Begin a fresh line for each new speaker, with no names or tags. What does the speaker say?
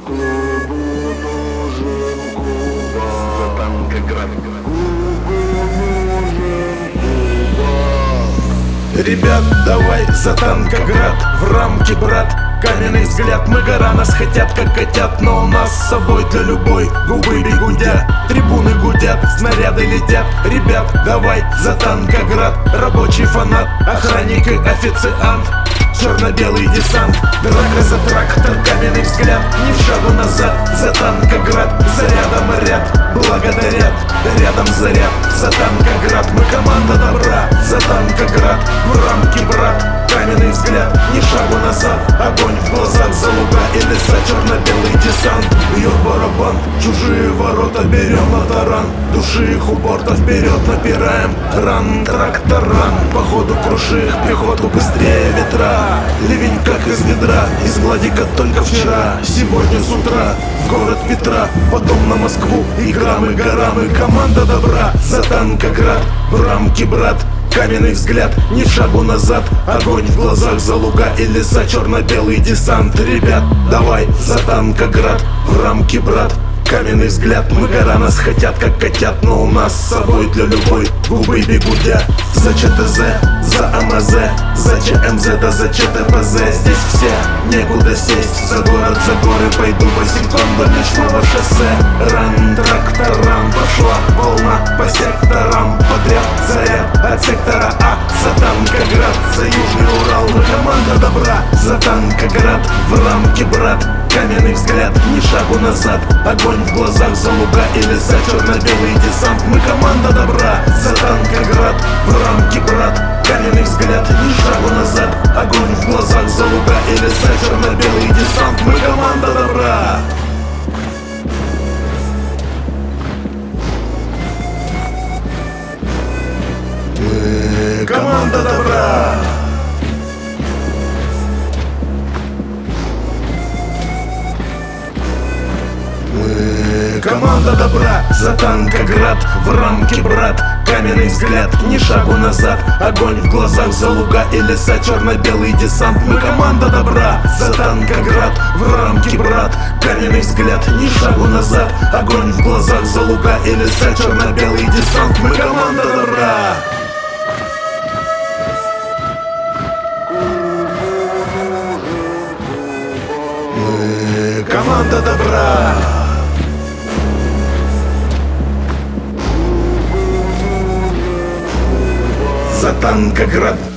Клубу нужен Куба.
За Танкоград.
Ребят, давай за Танкоград, в рамки, брат. Каменный взгляд, мы гора, нас хотят как котят, но у нас с собой для любой губы бегудят, трибуны гудят, снаряды летят. Ребят, давай за Танкоград, рабочий фанат, охранник и официант, черно-белый десант, драка за трактор, каменный взгляд, ни в шагу назад. За Танкоград, зарядом ряд, благодарят, рядом заряд. За Танкоград, мы команда добра. За Танкоград, в рамки, брат. Каменный взгляд, ни шагу назад. Огонь в глазах, за луга и леса, черно-белый десант. Бьет барабан, чужие ворота берем на таран. Души их у борта, вперед напираем. Ран, трактор, ран, по ходу круши их пехоту, быстрее ветра. Ливень как из ведра, из Гладика только вчера. Сегодня с утра в город Петра, потом на Москву. И граммы, горам, и команда добра. За Танкоград, в рамки, брат. Каменный взгляд, ни шагу назад. Огонь в глазах, за луга и леса, черно-белый десант. Ребят, давай за Танкоград, в рамки, брат. Каменный взгляд, мы гора, нас хотят как котят, но у нас с собой для любой губы бегудят. За ЧТЗ, за АМЗ, за ЧМЗ, да за ЧТПЗ. Здесь все, некуда сесть. За город, за горы пойду босиком до ночного шоссе. Ран, трактор, ран, пошла волна по секторам. Подряд заряд от сектора А. За Танкоград, за Южный Урал, мы команда добра. За Танкоград, в рамки, брат. Каменный взгляд, ни шагу назад. Огонь в глазах, за луга и леса, черно-белый десант. Мы команда добра. За Танкоград, в рамки, брат. Каменный взгляд, ни шагу назад. Огонь в глазах, за луга и леса, черно-белый десант. Мы команда добра. Мы команда добра. Команда добра. За Танкоград, в рамки, брат. Каменный взгляд, ни шагу назад. Огонь в глазах, за луга и леса, черно-белый десант. Мы команда добра. За Танкоград, в рамки, брат. Каменный взгляд, ни шагу назад. Огонь в глазах, за луга и леса, черно-белый десант. Мы команда добра. Мы команда добра. За Танкоград.